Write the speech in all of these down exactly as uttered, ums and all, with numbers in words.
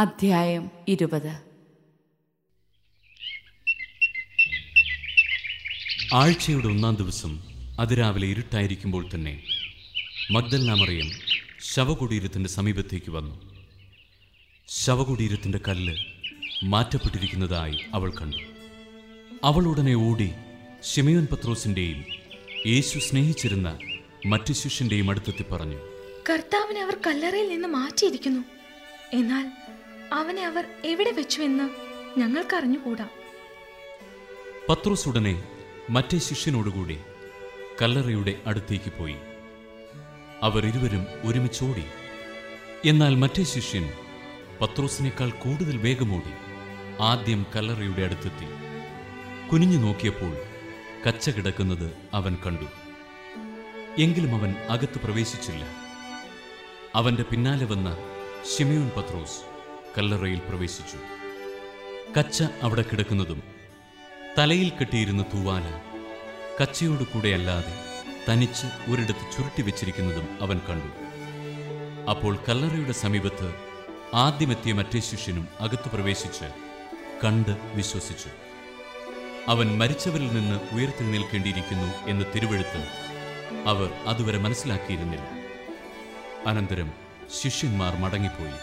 അധ്യായം ഇരുപത്. ആഴ്ചയുടെ ഒന്നാം ദിവസം അതിരാവിലെ ഇരുട്ടായിരിക്കുമ്പോൾ തന്നെ മഗ്ദലന മറിയം ശവകുടീരത്തിൻ്റെ സമീപത്തേക്ക് വന്നു. ശവകുടീരത്തിൻ്റെ കല്ല് മാറ്റപ്പെട്ടിരിക്കുന്നതായി അവൾ കണ്ടു. അവൾ ഉടനെ ഓടി ശിമയോൻ പത്രോസിൻ്റെയും യേശു സ്നേഹിച്ചിരുന്ന മറ്റു ശിഷ്യൻ്റെയും അടുത്തെത്തി പറഞ്ഞു, കർത്താവിനെ അവർ കല്ലറയിൽ നിന്ന് മാറ്റിയിരിക്കുന്നു. എന്നാൽ അവനെ അവർ എവിടെ വെച്ചു എന്ന് ഞങ്ങൾക്ക് അറിഞ്ഞുകൂടാ. പത്രോസ് ഉടനെ മറ്റേ ശിഷ്യനോടുകൂടി കല്ലറയുടെ അടുത്തേക്ക് പോയി. അവർ ഇരുവരും ഒരുമിച്ചോടി. എന്നാൽ മറ്റേ ശിഷ്യൻ പത്രോസിനേക്കാൾ കൂടുതൽ വേഗമോടി ആദ്യം കല്ലറയുടെ അടുത്തെത്തി. കുനിഞ്ഞു നോക്കിയപ്പോൾ കച്ച കിടക്കുന്നത് അവൻ കണ്ടു. എങ്കിലും അവൻ അകത്ത് പ്രവേശിച്ചില്ല. അവന്റെ പിന്നാലെ വന്ന ശിമയോൻ പത്രോസ് കല്ലറയിൽ പ്രവേശിച്ചു. കച്ച അവിടെ കിടക്കുന്നതും തലയിൽ കെട്ടിയിരുന്ന തൂവാല കച്ചയോട് കൂടെ അല്ലാതെ തനിച്ച് ഒരിടത്ത് ചുരുട്ടി വെച്ചിരിക്കുന്നതും അവൻ കണ്ടു. അപ്പോൾ കല്ലറയുടെ സമീപത്ത് ആദ്യമെത്തിയ മറ്റേ ശിഷ്യനും അകത്ത് പ്രവേശിച്ച് കണ്ട് വിശ്വസിച്ചു. അവൻ മരിച്ചവരിൽ നിന്ന് ഉയർത്തെഴുന്നേൽക്കേണ്ടിയിരിക്കുന്നു എന്ന് തിരുവെഴുത്ത് അവർ അതുവരെ മനസ്സിലാക്കിയിരുന്നില്ല. അനന്തരം ശിഷ്യന്മാർ മടങ്ങിപ്പോയി.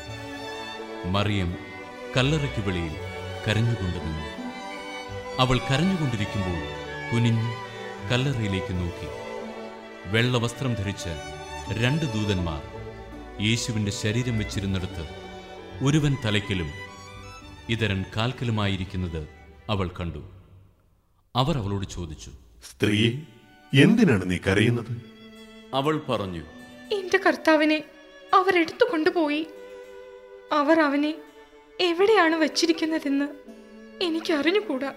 മറിയം കല്ലറയ്ക്ക് വെളിയിൽ കരഞ്ഞുകൊണ്ട് നിന്നു. അവൾ കരഞ്ഞുകൊണ്ടിരിക്കുമ്പോൾ കുനിഞ്ഞ് കല്ലറയിലേക്ക് നോക്കി. വെള്ളവസ്ത്രം ധരിച്ച രണ്ട് ദൂതന്മാർ യേശുവിൻ്റെ ശരീരം വെച്ചിരുന്നിടത്ത് ഒരുവൻ തലയ്ക്കലും ഇതരൻ കാൽക്കലുമായിരിക്കുന്നത് അവൾ കണ്ടു. അവർ അവളോട് ചോദിച്ചു, സ്ത്രീയെ, എന്തിനാണ് നീ കരയുന്നത്? അവൾ പറഞ്ഞു, എന്റെ കർത്താവിനെ അവർ എടുത്തു കൊണ്ടുപോയി. അവർ അവനെ എവിടെയാണ് വച്ചിരിക്കുന്നതെന്ന് എനിക്ക് അറിഞ്ഞുകൂടാ.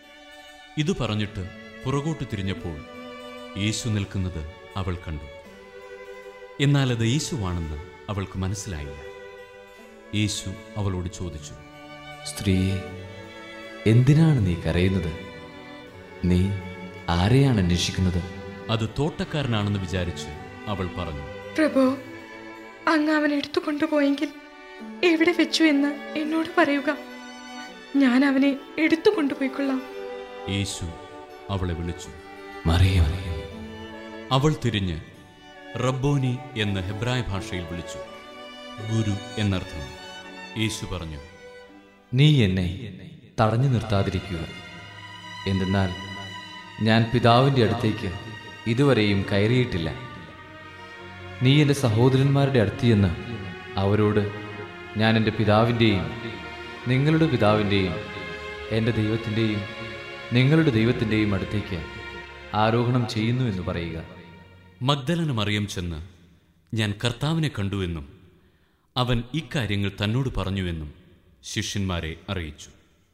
ഇത് പറഞ്ഞിട്ട് പുറകോട്ട് തിരിഞ്ഞപ്പോൾ യേശു നിൽക്കുന്നത് അവൾ കണ്ടു. എന്നാൽ അത് യേശുവാണെന്ന് അവൾക്ക് മനസ്സിലായില്ല. യേശു അവളോട് ചോദിച്ചു, സ്ത്രീയെ, എന്തിനാണ് നീ കരയുന്നത്? നീ ആരെയാണ് അന്വേഷിക്കുന്നത്? അത് തോട്ടക്കാരനാണെന്ന് വിചാരിച്ച് അവൾ പറഞ്ഞു, പ്രഭു, അങ്ങ് അവൻ എടുത്തു കൊണ്ടുപോയെങ്കിൽ എവിടെ വെച്ചു എന്ന് എന്നോട് പറയുക. ഞാൻ അവനെ എടുത്തു കൊണ്ടുപോയിക്കൊള്ളാം. യേശു അവളെ വിളിച്ചു, മറിയം. അവൾ തിരിഞ്ഞ് റബ്ബോനി എന്ന് ഹെബ്രായ ഭാഷയിൽ വിളിച്ചു. ഗുരു എന്നർത്ഥം. യേശു പറഞ്ഞു, നീ എന്നെ തടഞ്ഞു നിർത്താതിരിക്കുക. എന്തെന്നാൽ ഞാൻ പിതാവിൻ്റെ അടുത്തേക്ക് ഇതുവരെയും കയറിയിട്ടില്ല. നീ എൻ്റെ സഹോദരന്മാരുടെ അടുത്ത് ചെന്ന് അവരോട്, ഞാൻ എൻ്റെ പിതാവിൻ്റെയും നിങ്ങളുടെ പിതാവിൻ്റെയും എൻ്റെ ദൈവത്തിൻ്റെയും നിങ്ങളുടെ ദൈവത്തിൻ്റെയും അടുത്തേക്ക് ആരോഹണം ചെയ്യുന്നു എന്ന് പറയുക. മഗ്ദലന മറിയം ചെന്ന്, ഞാൻ കർത്താവിനെ കണ്ടുവെന്നും അവൻ ഇക്കാര്യങ്ങൾ തന്നോട് പറഞ്ഞുവെന്നും ശിഷ്യന്മാരെ അറിയിച്ചു.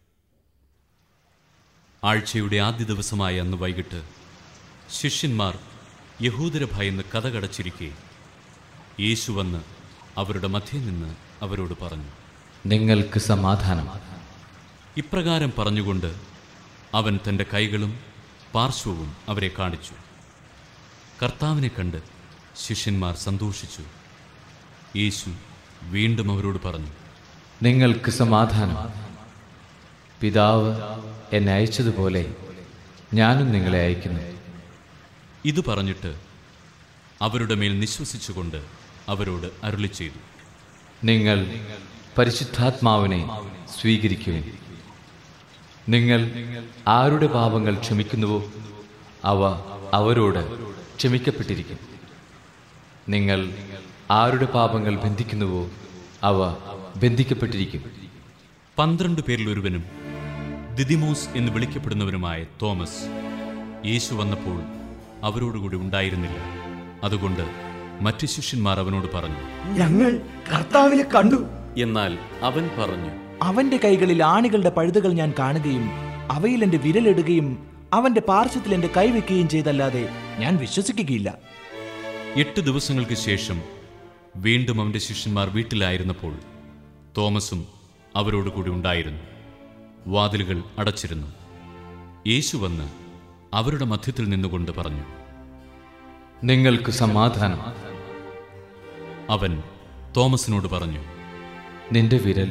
ആഴ്ചയുടെ ആദ്യ ദിവസമായ അന്ന് വൈകിട്ട് ശിഷ്യന്മാർ യഹൂദരെ ഭയന്ന് കതകടച്ചിരിക്കെ യേശു വന്ന് അവരുടെ മധ്യേ നിന്ന് അവരോട് പറഞ്ഞു, നിങ്ങൾക്ക് സമാധാനം. ഇപ്രകാരം പറഞ്ഞുകൊണ്ട് അവൻ തൻ്റെ കൈകളും പാർശ്വവും അവരെ കാണിച്ചു. കർത്താവിനെ കണ്ട് ശിഷ്യന്മാർ സന്തോഷിച്ചു. യേശു വീണ്ടും അവരോട് പറഞ്ഞു, നിങ്ങൾക്ക് സമാധാനം. പിതാവ് എന്നെ അയച്ചതുപോലെ ഞാനും നിങ്ങളെ അയക്കുന്നു. ഇത് പറഞ്ഞിട്ട് അവരുടെ മേൽ നിശ്വസിച്ചുകൊണ്ട് അവരോട് അരുളി ചെയ്തു, നിങ്ങൾ പരിശുദ്ധാത്മാവിനെ സ്വീകരിക്കുവിൻ. നിങ്ങൾ ആരുടെ പാപങ്ങൾ ക്ഷമിക്കുന്നുവോ അവ അവരോട് ക്ഷമിക്കപ്പെട്ടിരിക്കും. നിങ്ങൾ ആരുടെ പാപങ്ങൾ ബന്ധിക്കുന്നുവോ അവ ബന്ധിക്കപ്പെട്ടിരിക്കും. പന്ത്രണ്ട് പേരിൽ ഒരുവനും ദിദിമോസ് എന്ന് വിളിക്കപ്പെടുന്നവനുമായ തോമസ് യേശു വന്നപ്പോൾ അവരോടുകൂടി ഉണ്ടായിരുന്നില്ല. അതുകൊണ്ട് മറ്റു ശിഷ്യന്മാർ അവനോട് പറഞ്ഞു, ഞങ്ങൾ കർത്താവിനെ കണ്ടു. എന്നാൽ അവൻ പറഞ്ഞു, അവന്റെ കൈകളിൽ ആണികളുടെ പഴുതുകൾ ഞാൻ കാണുകയും അവയിൽ എന്റെ വിരലിടുകയും അവന്റെ പാർശ്വത്തിൽ എന്റെ കൈവെക്കുകയും ചെയ്തല്ലാതെ ഞാൻ വിശ്വസിക്കുകയില്ല. എട്ട് ദിവസങ്ങൾക്ക് ശേഷം വീണ്ടും അവന്റെ ശിഷ്യന്മാർ വീട്ടിലായിരുന്നപ്പോൾ തോമസും അവരോടുകൂടി ഉണ്ടായിരുന്നു. വാതിലുകൾ അടച്ചിരുന്നു. യേശു വന്ന് അവരുടെ മധ്യത്തിൽ നിന്നുകൊണ്ട് പറഞ്ഞു, നിങ്ങൾക്ക് സമാധാനം. അവൻ തോമസിനോട് പറഞ്ഞു, നിന്റെ വിരൽ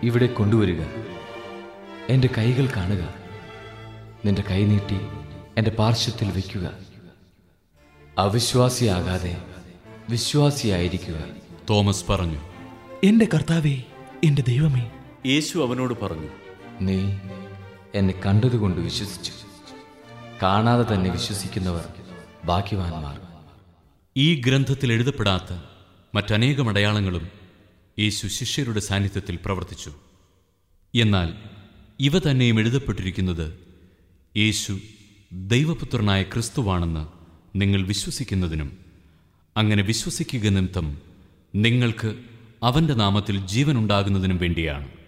ഇവിടെ കൊണ്ടുവരിക. എൻ്റെ കൈകൾ കാണുക. നിന്റെ കൈ നീട്ടി എൻ്റെ പാർശ്വത്തിൽ വയ്ക്കുക. അവിശ്വാസിയാകാതെ വിശ്വാസിയായിരിക്കുക. തോമസ് പറഞ്ഞു. എന്റെ കർത്താവേ, എന്റെ ദൈവമേ. യേശു അവനോട് പറഞ്ഞു, നീ എന്നെ കണ്ടതുകൊണ്ട് വിശ്വസിച്ചു. കാണാതെ തന്നെ വിശ്വസിക്കുന്നവർ ഭാഗ്യവാന്മാർ. ഈ ഗ്രന്ഥത്തിൽ എഴുതപ്പെടാത്ത മറ്റനേകം അടയാളങ്ങളും യേശു ശിഷ്യരുടെ സാന്നിധ്യത്തിൽ പ്രവർത്തിച്ചു. എന്നാൽ ഇവ തന്നെയും എഴുതപ്പെട്ടിരിക്കുന്നത് യേശു ദൈവപുത്രനായ ക്രിസ്തുവാണെന്ന് നിങ്ങൾ വിശ്വസിക്കുന്നതിനും അങ്ങനെ വിശ്വസിക്കുക നിമിത്തം നിങ്ങൾക്ക് അവൻ്റെ നാമത്തിൽ ജീവനുണ്ടാകുന്നതിനും വേണ്ടിയാണ്.